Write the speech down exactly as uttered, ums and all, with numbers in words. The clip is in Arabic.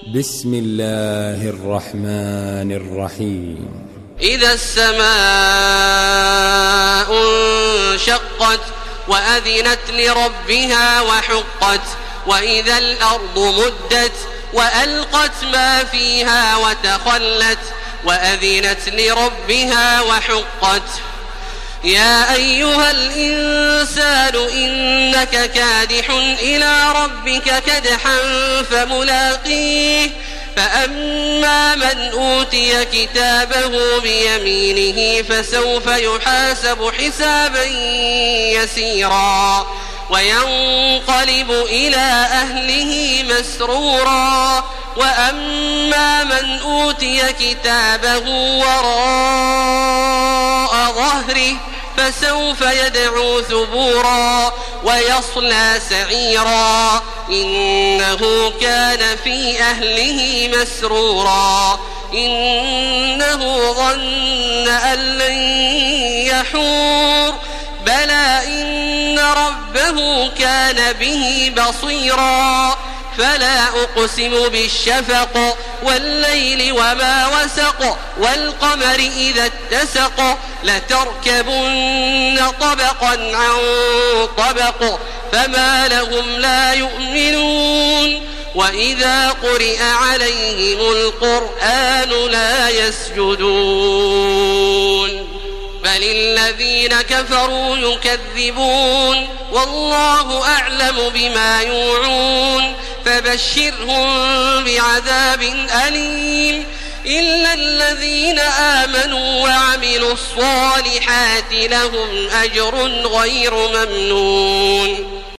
بسم الله الرحمن الرحيم. إذا السماء انشقت وأذنت لربها وحقت وإذا الأرض مدت وألقت ما فيها وتخلت وأذنت لربها وحقت. يا أيها الإنسان إنك كادح إلى ربك كدحا فملاقيه فأما من أوتي كتابه بيمينه فسوف يحاسب حسابا يسيرا وينقلب إلى أهله مسرورا وأما من أوتي كتابه وراء ظهره فسوف يدعو ثبورا ويصلى سعيرا إنه كان في أهله مسرورا إنه ظن أن لن يحور بلى إن ربه كان به بصيرا فلا أقسم بالشفق والليل وما وسق والقمر إذا اتسق لتركبن طبقا عن طبق فما لهم لا يؤمنون وإذا قرئ عليهم القرآن لا يسجدون بل الذين كفروا يكذبون والله أعلم بما يوعون فبشرهم بعذاب أليم إلا الذين آمنوا وعملوا الصالحات لهم أجر غير ممنون.